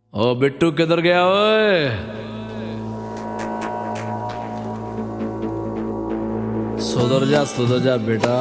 ओ बिट्टू किधर गया ओए? सुधर जा बेटा।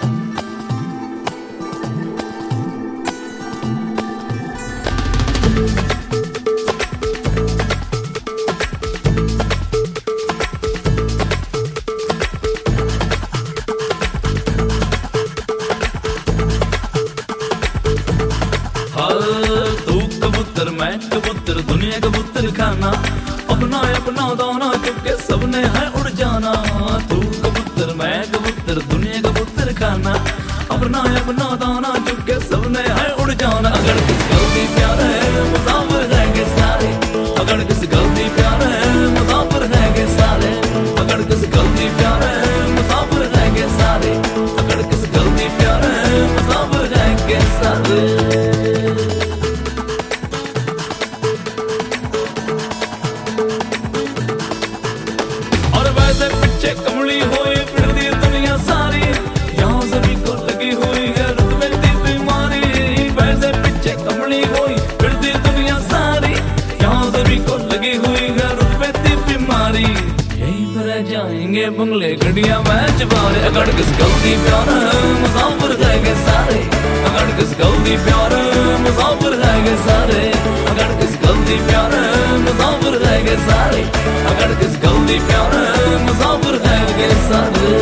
तू कबूतर मैं कबूतर दुनिया कबूतर खाना, अपना अपना दाना चुपके सबने है उड़ जाना। तू कबूतर मैं कबूतर दुनिया कबूतर खाना, अपना अपना दाना चुपके सबने है उड़ जाना। अगर किस गलती प्यार है मुसाफिर रहेंगे सारे, अगर किस गलती प्यार है मुसाफिर रहेंगे सारे, अगर किस गलती प्यार है मुसाफिर रहेंगे सारे, अगर किस गलती प्यार है मुसाफिर रहेंगे सारे। पीछे कमली हुई फिरती दुनिया सारी, यहाँ सभी को लगी हुई है रुतबे की बीमारी। वैसे पीछे कमली हुई फिरती दुनिया सारी, यहाँ सभी को लगी हुई है रुतबे की बीमारी। यहीं पर रह जाएंगे बंगले गड्डियां मैच बारे, अगर किस गलती प्यार मुसाफिर रहेंगे सारे, अगर किस गलती प्यार मुसाफिर रहेंगे सारे, अगर किस गलती प्यार मुसाफिर रहेंगे सारे, अगर किस गलती प्यार मुसाफिर रहेंगे सारे।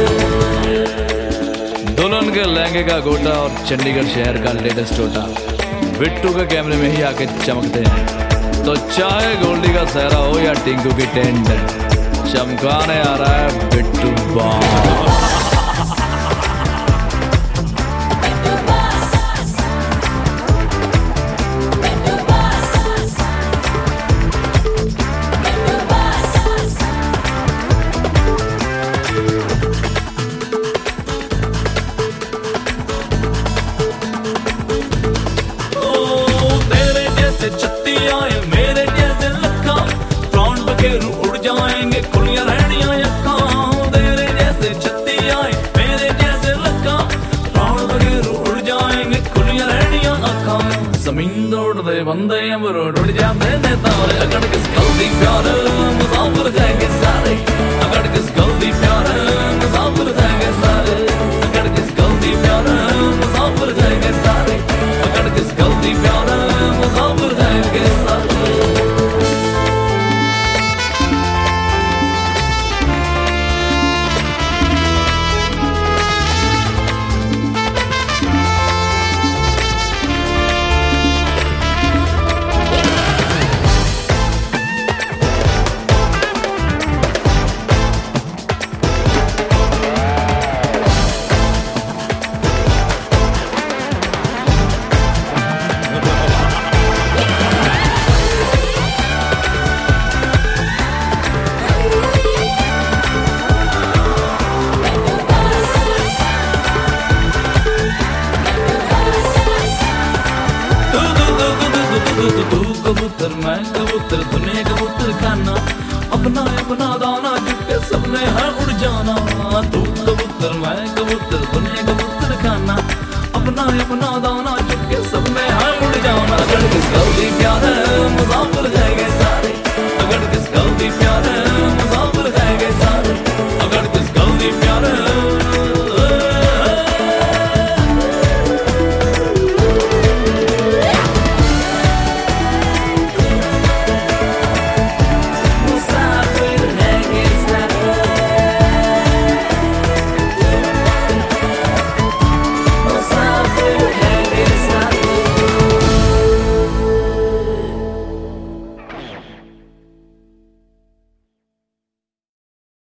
दुल्हन के लहंगे का गोटा और चंडीगढ़ शहर का लेटेस्ट टोटा बिट्टू के कैमरे में ही आके चमकते हैं। तो चाहे गोल्डी का सहरा हो या टिंकू की टेंट, चमकाने आ रहा है बिट्टू बॉम्ब। छत्ती आए मेरे जैसे लखा, प्राण बखेरू उड़ जाएंगे खुलियां रहनियां अखां। तेरे जैसे छत्ती आए मेरे जैसे लखा, प्राण बखेरू उड़ जाएंगे खुलियां रहनियां अखां। जमीन दौड़ते बंदे अमरोड उड़ जाते ने तारे, अगर किस गलती प्यार मुसाफिर रहेंगे सारे, अगर किस गलती प्यार मुसाफिर रहेंगे सारे, अगर किस गलती प्यार मुसाफिर रहेंगे सारे, अगर किस गलती प्यार मुसाफिर रहेंगे सारे। तू कबूतर मैं कबूतर दुनिया कबूतर खाना, अपना अपना दाना चुपके सबने है उड़ जाना। तू कबूतर मैं कबूतर दुनिया कबूतर खाना, अपना अपना दाना चुपके सबने है उड़ जाना। अगर किस गलती प्यार है